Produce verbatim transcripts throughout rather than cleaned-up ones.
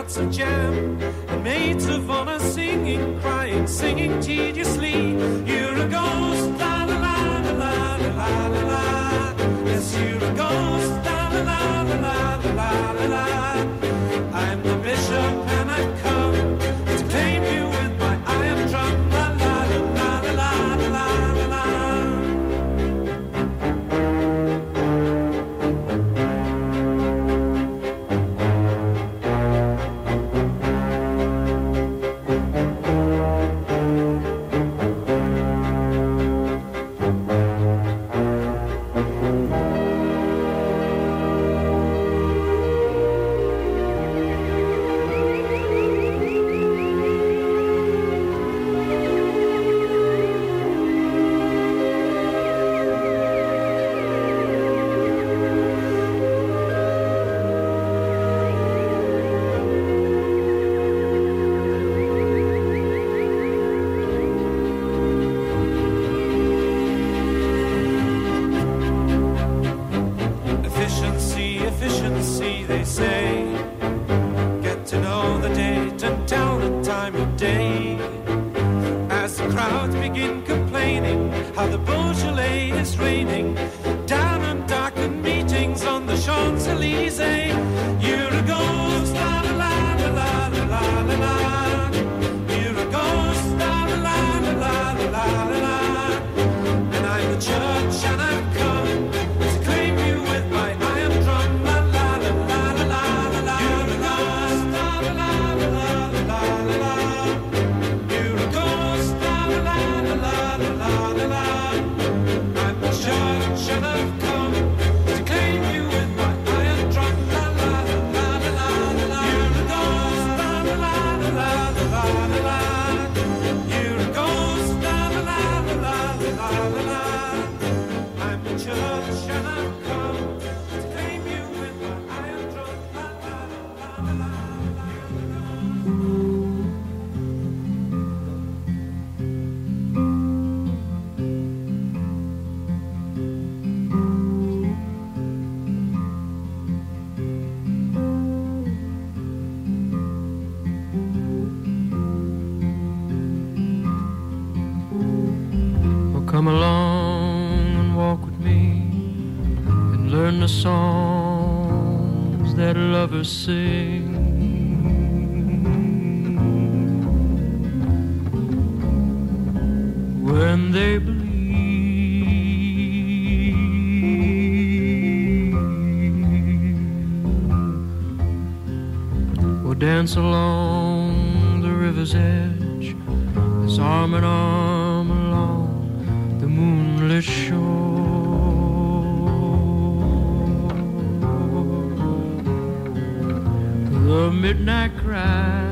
lots of jam, and maids of honor singing, crying, singing tediously. You're a ghost, la la la la la la la la. Yes, you're a ghost, la la la la la la la la. I'm the bishop and I've come to claim you with my iron drum, la la la la la la la la. Come along and walk with me and learn the songs that lovers sing. When they believe, we'll dance along the river's edge as arm in arm along the moonlit shore. The midnight cry,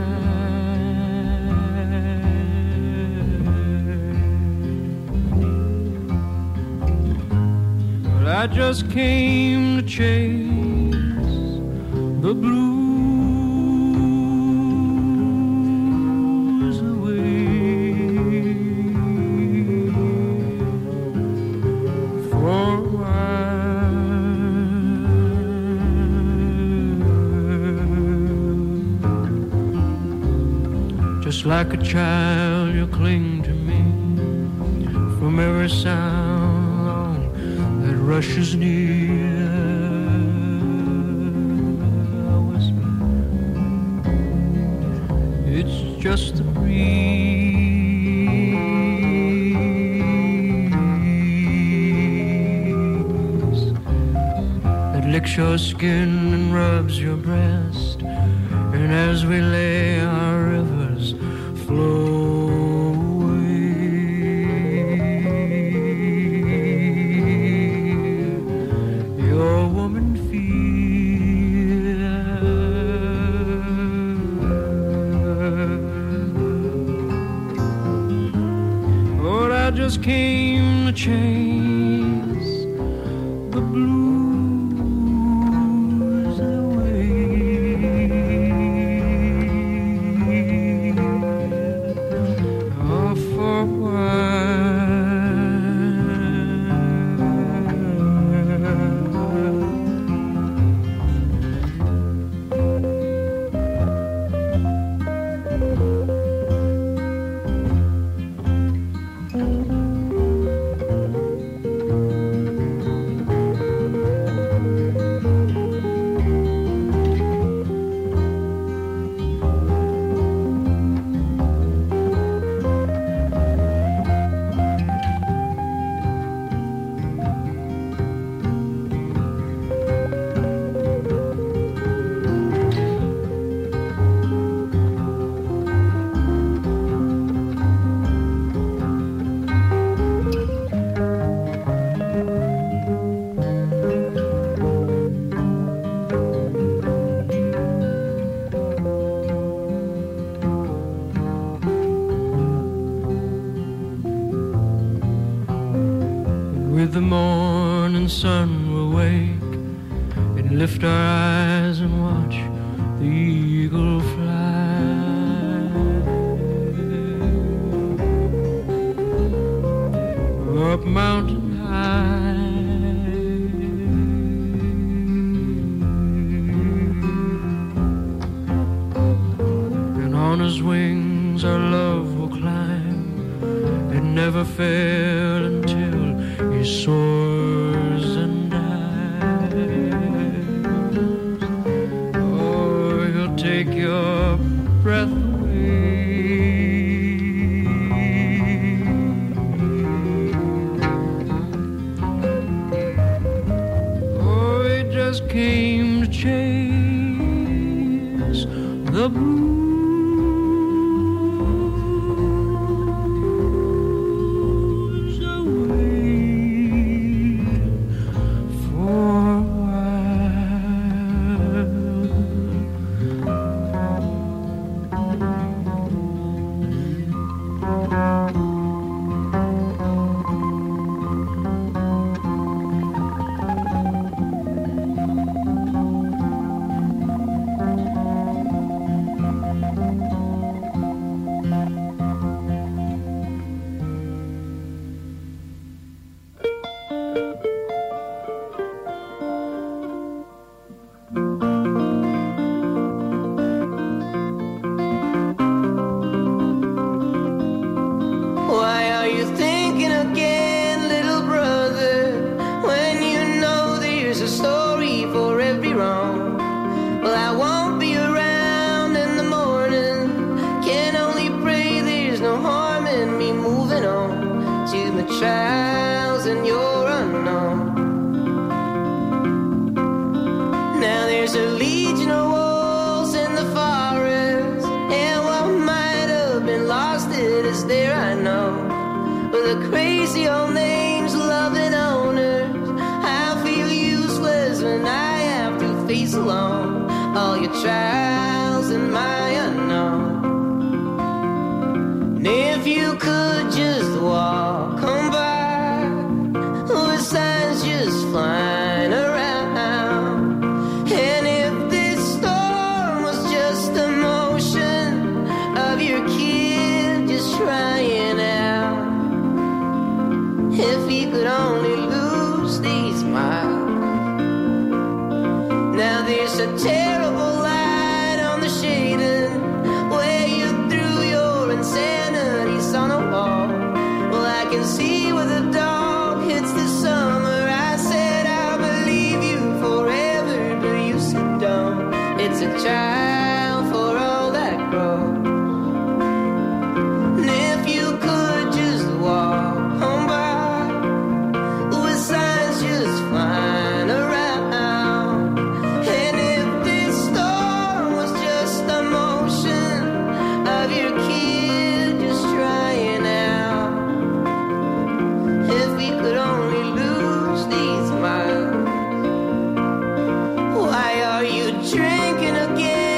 well, I just came to chase the blues. Just like a child, you cling to me from every sound that rushes near. I whisper, it's just the breeze that licks your skin and rubs your breast. And as we lay our rivers flow away, your woman feels. Lord, I just came to chase the blues. with the morning sun we'll wake and lift our eyes and watch the eagle fly up mountain high. And on his wings our love will climb and never fail until he soars and dies. Oh, he'll take your breath away. Oh, he just came to chase the blues. Trials and you're unknown. Now there's a legion of wolves in the forest, and what might have been lost, it is there, I know. With the crazy old names, loving owners, I feel useless when I have to face alone all your trials and my unknown. And if you could just walk on by with signs just flying around, and if this storm was just the motion of your kid just trying out, if he could only lose these miles. Now there's a terrible light on the shading where you threw your insanities on a wall. Well, I can see where the dog hits the summer. I said I'll believe you forever, but you said don't. It's a child for all that grows. And if you could just walk on by with signs just flying around, and if this storm was just the motion of your kid just trying out, if we could only lose these miles. Why are you drinking again?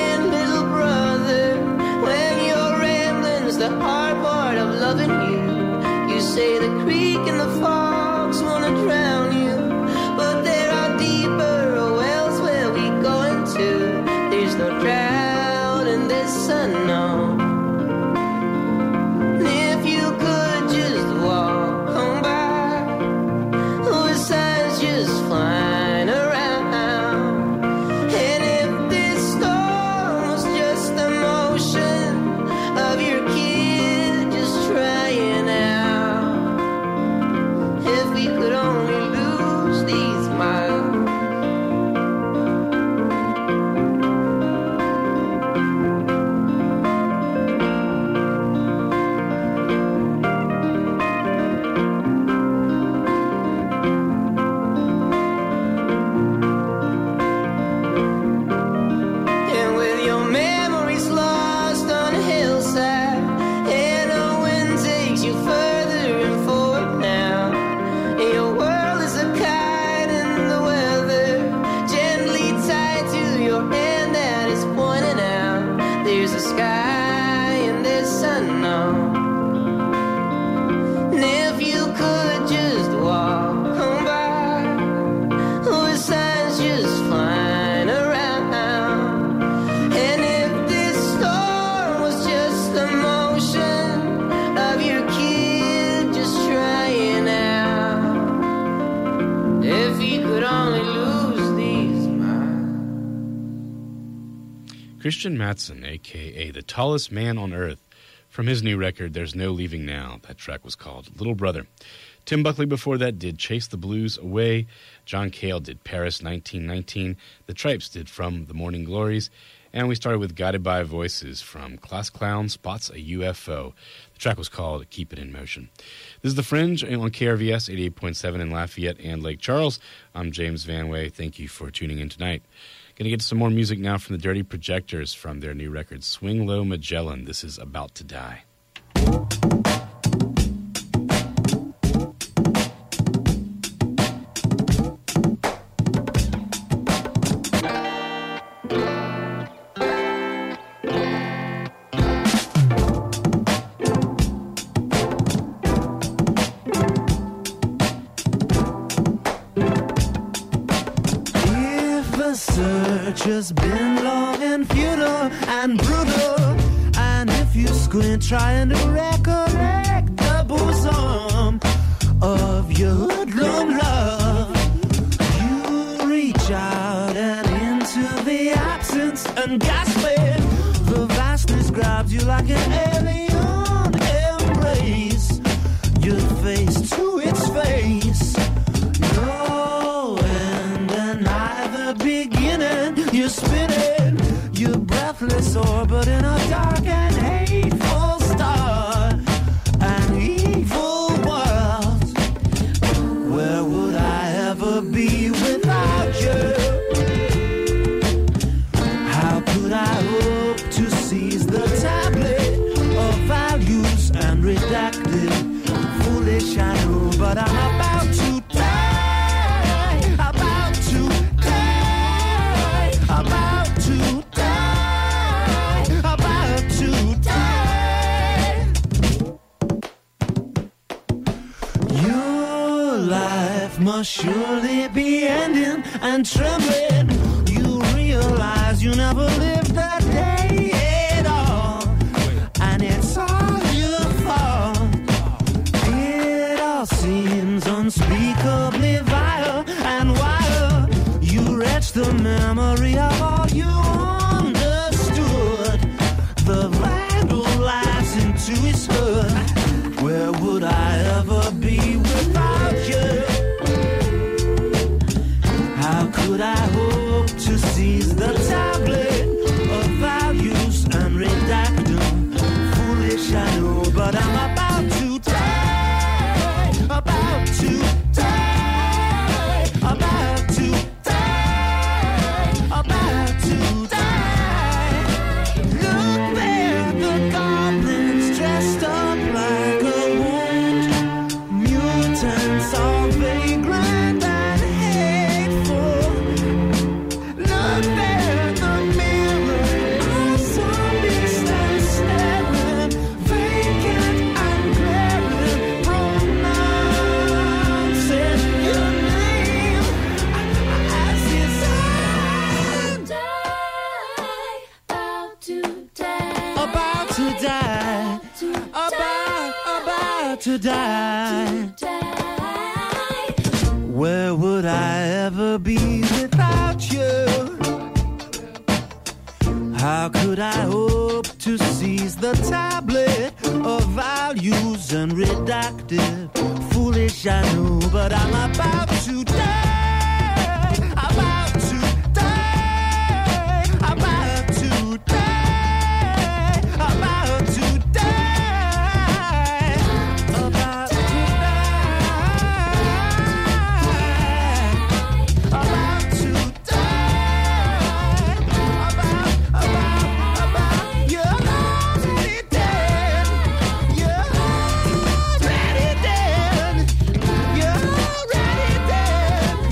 Christian Matsson, a k a the tallest man on earth, from his new record, There's No Leaving Now. That track was called Little Brother. Tim Buckley before that did Chase the Blues Away. John Cale did Paris nineteen nineteen. The Tripes did From the Morning Glories. And we started with Guided by Voices from Class Clown Spots a U F O. The track was called Keep It in Motion. This is The Fringe on K R V S eighty-eight point seven in Lafayette and Lake Charles. I'm James Van Way. Thank you for tuning in tonight. Going to get to some more music now from the Dirty Projectors from their new record, Swing Low Magellan. This is About to Die. Just been long and futile and brutal, and if you squint trying to recollect the bosom of your hoodlum love, you reach out and into the absence and gasping, the vastness grabs you like an alien embrace, your face to its face, no end and neither beginning. You're spinning, you're breathless orbit in a dark and hateful star, an evil world. Where would I ever be without you? How could I hope to seize the tablet of values and redact it? Foolish I know, but I'm about to die, about to die, about to die, about to die. Your life must surely be ending and trembling. You realize you never lived that day at all, and it's all your fault. It all seems unspeakably vile and wild. You wretch the memory of all you understood. The vandal lies into his hood. Where would I ever be without you? How could I hope to seize the tablet of values and redact them? Foolish I know, but I'm about to die, about to die, about to die, about to die. Look there, the goblins dressed up like a wound, mutants all vagrant and hateful. Look there, the mirror, a zombie stand staring, vacant and glaring, pronouncing your name as his hand. About to die. About to die, about, about to die. Where would I ever be without you? How could I hope to seize the tablet of values and redact it? Foolish I know, but I'm about to die, about to die, about to die, about to die, about to die, about to die, about, about, about, you're already dead, you're already dead, you're already dead.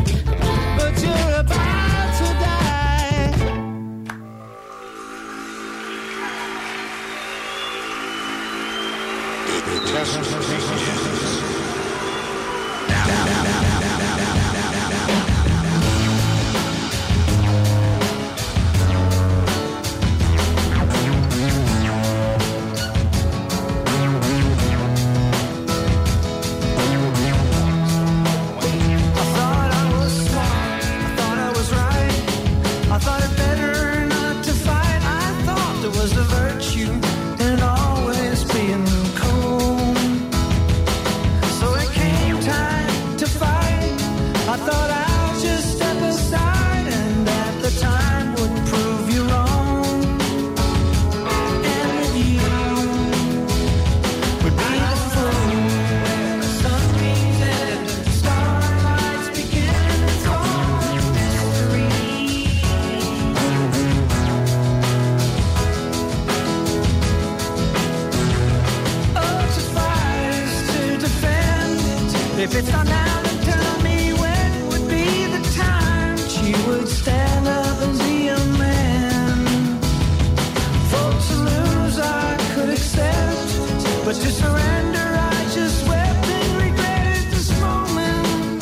Sits down now and tell me when would be the time she would stand up and be a man. For to lose I could accept, but to surrender I just wept and regretted this moment.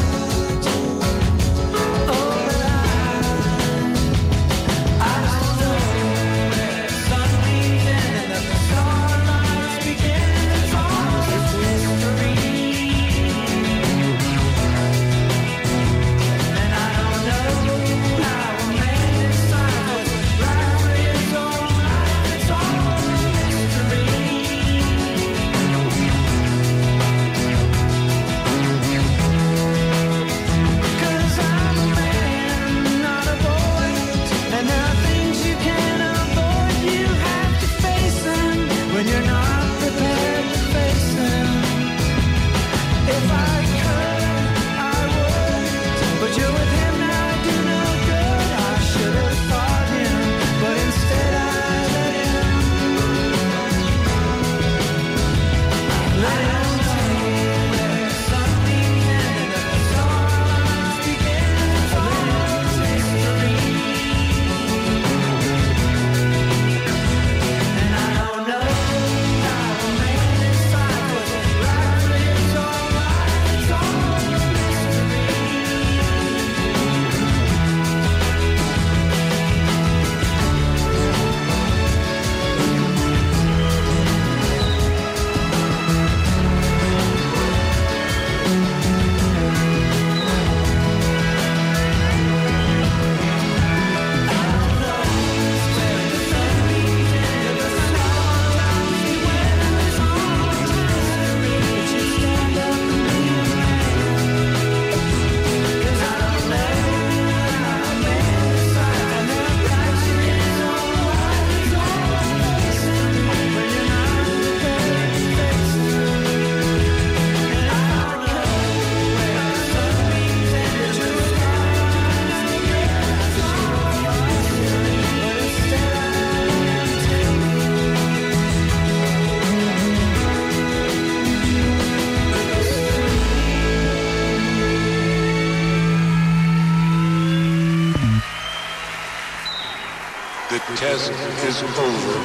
Oh, but I, I don't know where the sun begins and the starlight begins. It's all a mystery. And I don't know how a man decides what's right for his own life. It's all a mystery. Cause I'm a man, not a boy, and there are things you can't avoid. You have to face them when you're not prepared to face them. If I could, I would, but you're with him now, I do no good. I should have fought him, but instead I let him. Let him tell me where the sun begins and the stars begin. It's all a mystery. And I don't know how a man decides what's right for his own life. It's all a mystery. The test is over.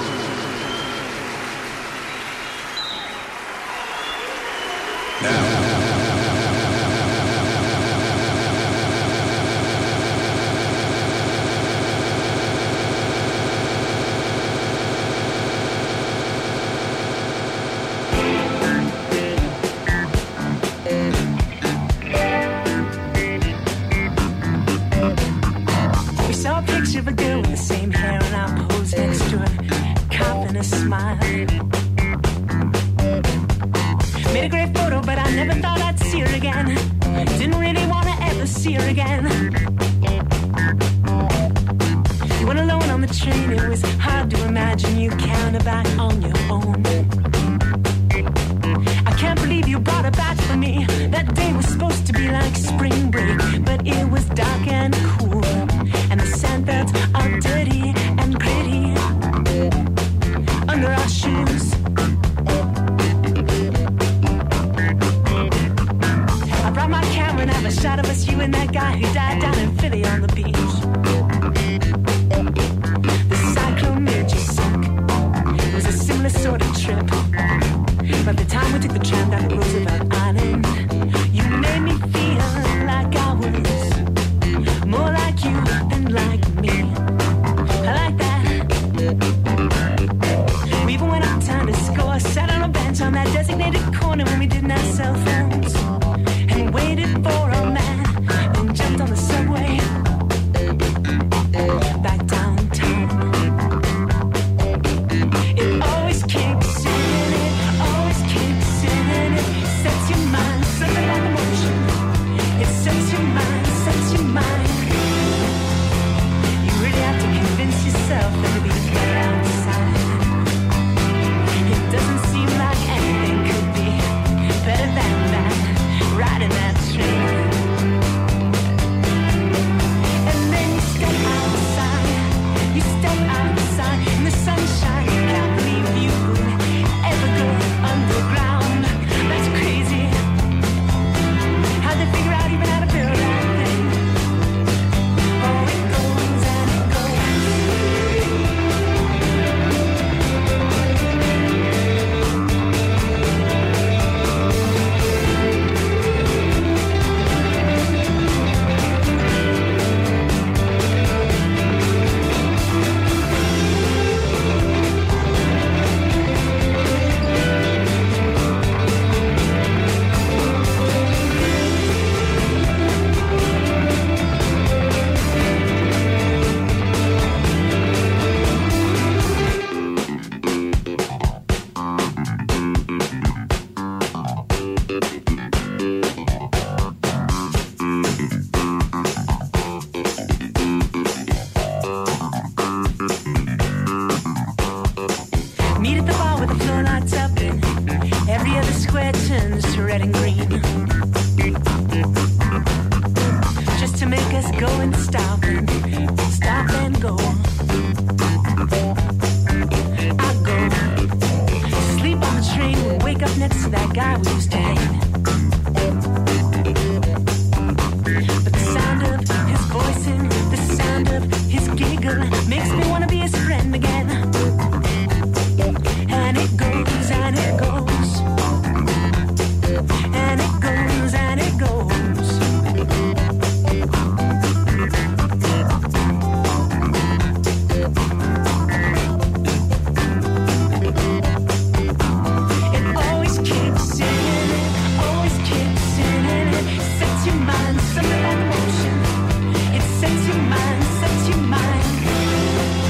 We saw a picture of a girl with the same hair and I posed next to her, coughing a smile. Made a great photo, but I never thought I'd see her again. Didn't really want to ever see her again. You went alone on the train, it was hard to imagine you counted back on your own. I can't believe you brought her back for me. That day was supposed to be like spring break, but it was dark and cool, and the sandbirds are dirty and gritty under our shoes. I brought my camera and have a shot of us, you and that guy who died down in Philly on the beach. The cyclone made you sick. It was a similar sort of trip. By the time we took the tram down to Roosevelt Island, you made me feel like I was more like you than like me. I like that. We even went uptown to score, sat on a bench on that designated corner when we didn't have cell phones, and waited for a man, then jumped on the subway back downtown. It always kicks in, it always kicks in. I go sleep on the train, wake up next to that guy we used to hate. But the sound of his voice and the sound of his giggle makes me want to be his friend again. And it goes and it goes, and it goes and it goes. It always keeps singing, always keeps singing. It sets your mind something like motion. It sets your mind, sets your mind.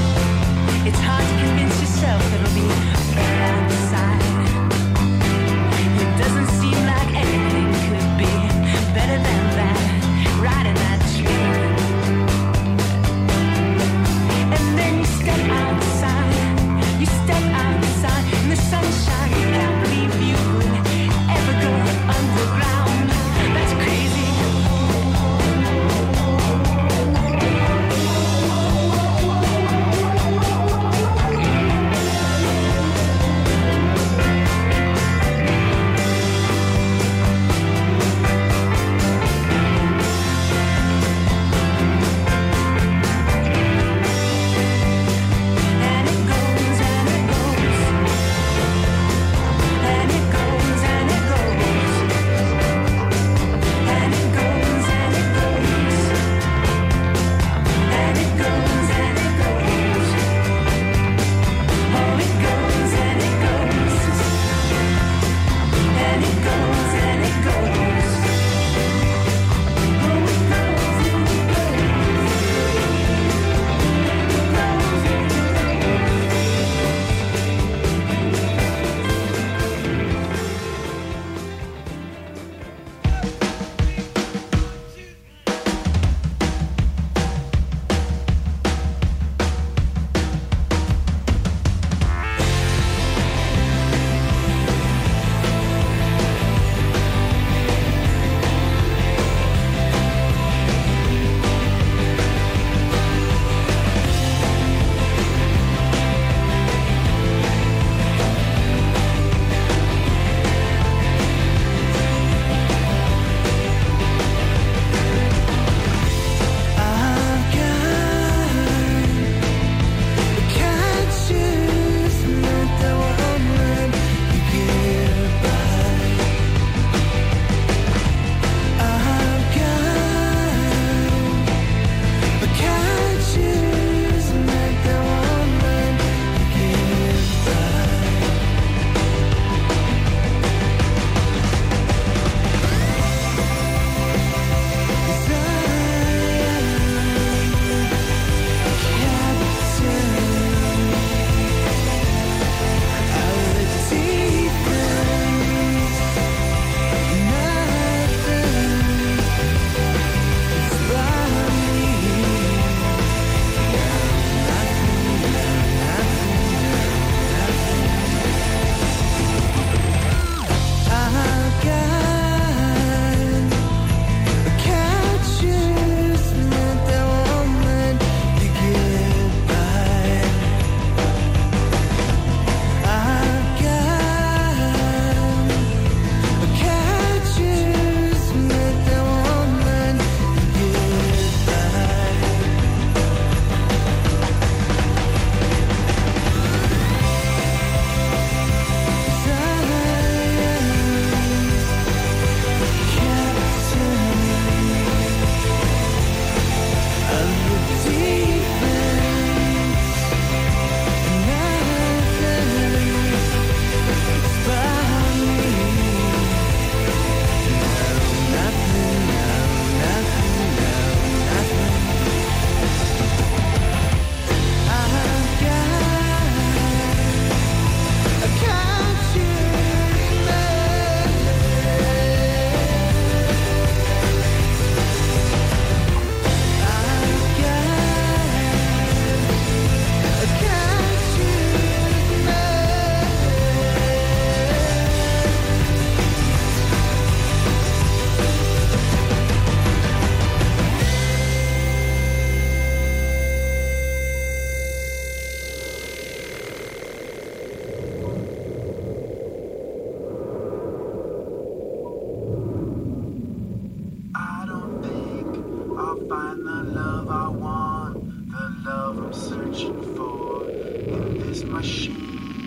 searching for in this machine.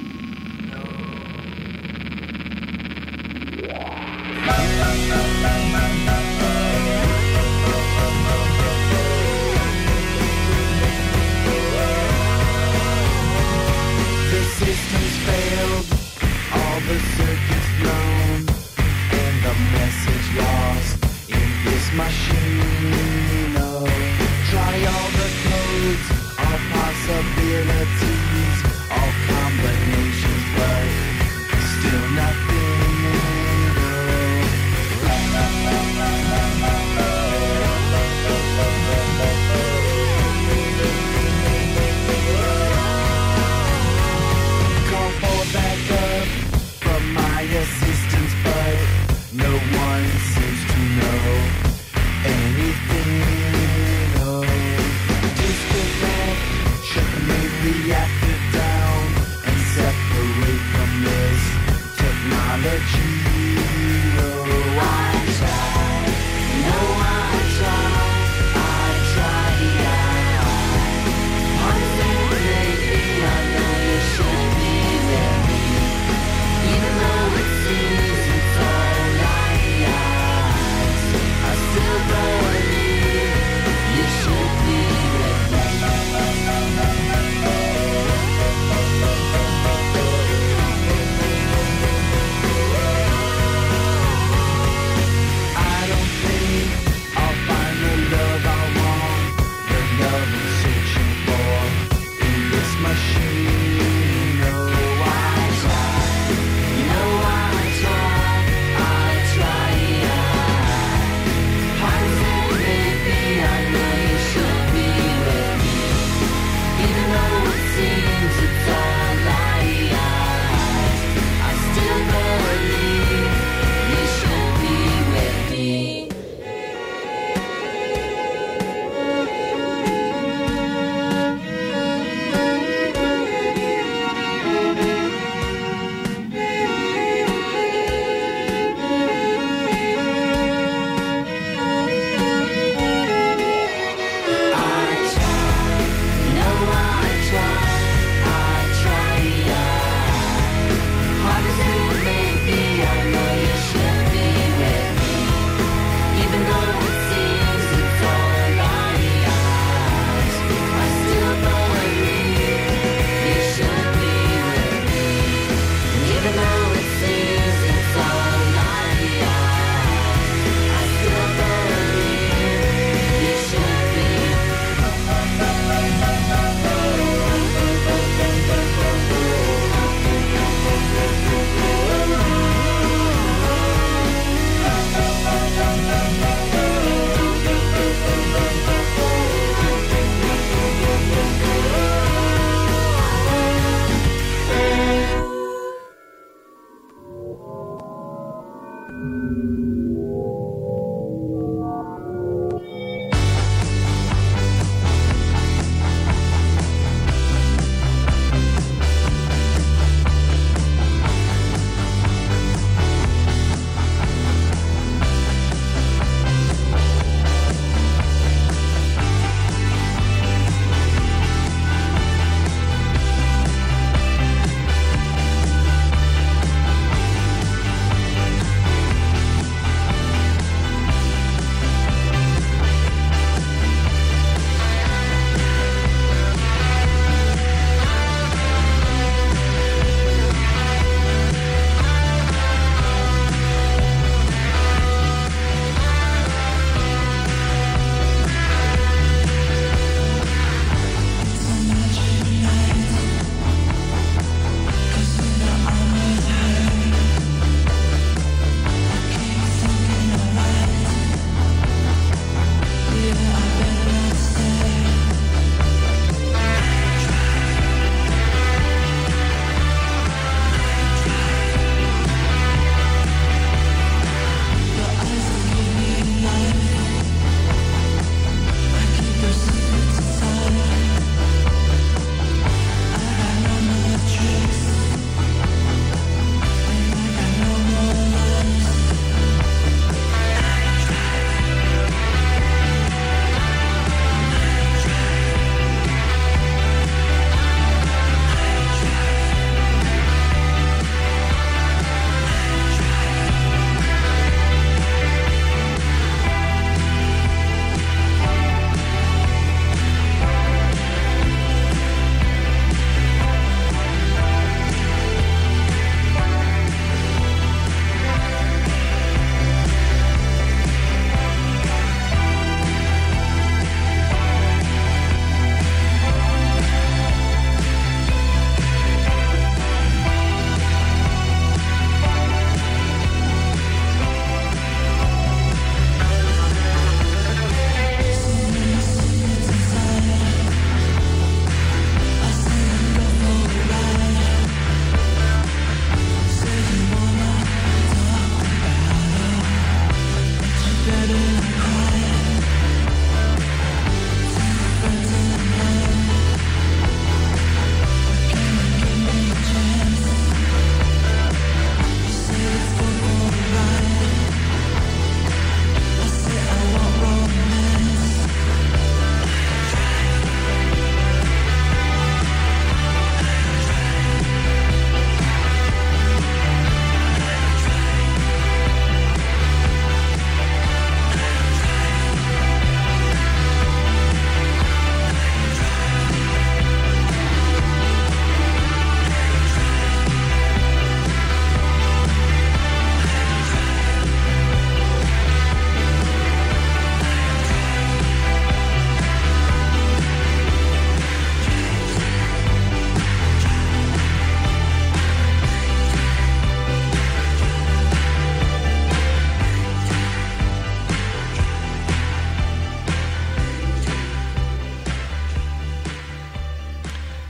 The system's failed, all the circuits blown, and the message lost in this machine. Oh, try all the codes, all possibilities, all combinations, but still nothing. Call for backup from my assistants, but no one seems to know anything. Oh, disconnect, shut the main reactor down, and separate from this technology. Oh, I tried, no, I tried, I tried, I honestly, I know you should be ready, even though it seems it's all lies. I still believe you should be ready.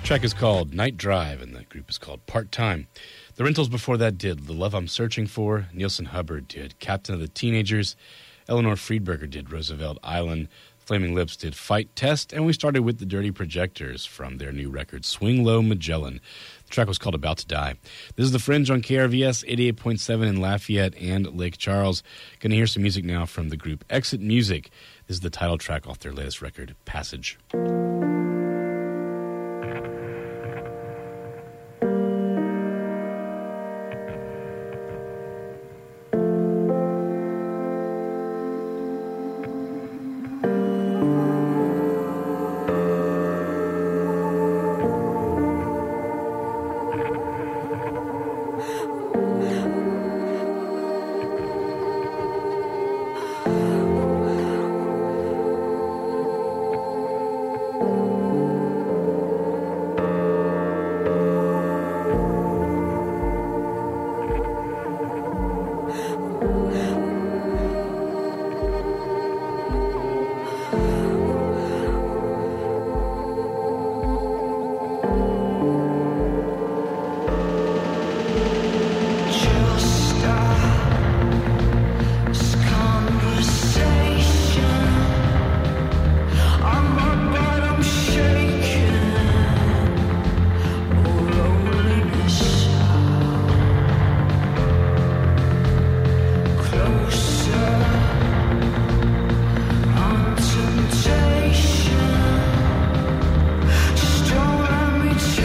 The track is called Night Drive, and the group is called Part Time. The Rentals before that did The Love I'm Searching For. Nielsen Hubbard did Captain of the Teenagers. Eleanor Friedberger did Roosevelt Island. Flaming Lips did Fight Test. And we started with the Dirty Projectors from their new record, Swing Low Magellan. The track was called About to Die. This is The Fringe on K R V S eighty-eight point seven in Lafayette and Lake Charles. Going to hear some music now from the group Exit Music. This is the title track off their latest record, Passage. Just don't let me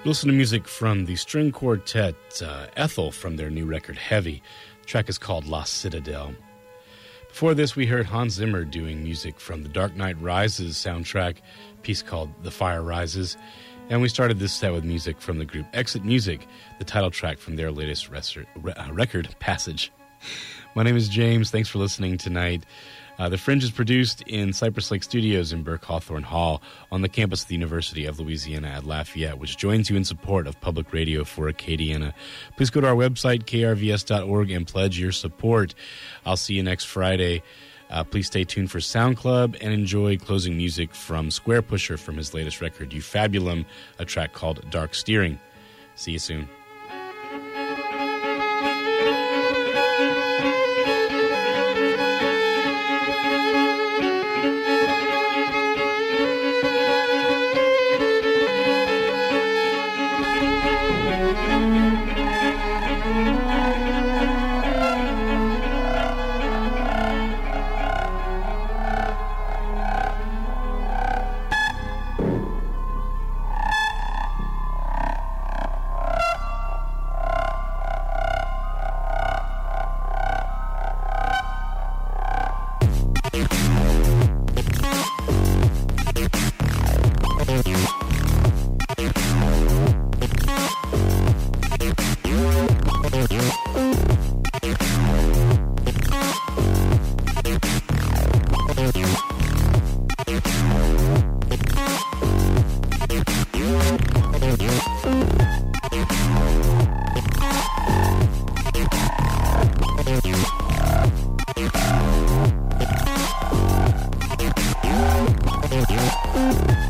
We'll listen to music from the string quartet uh, Ethel from their new record, Heavy. The track is called La Citadelle. Before this, we heard Hans Zimmer doing music from the Dark Knight Rises soundtrack, a piece called The Fire Rises. And we started this set with music from the group Exit Music, the title track from their latest res- uh, record, Passage. My name is James. Thanks for listening tonight. Uh, the Fringe is produced in Cypress Lake Studios in Burke Hawthorne Hall on the campus of the University of Louisiana at Lafayette, which joins you in support of public radio for Acadiana. Please go to our website, k r v s dot org, and pledge your support. I'll see you next Friday. Uh, please stay tuned for Sound Club and enjoy closing music from Square Pusher from his latest record, Eufabulum, a track called Dark Steering. See you soon. Thank you.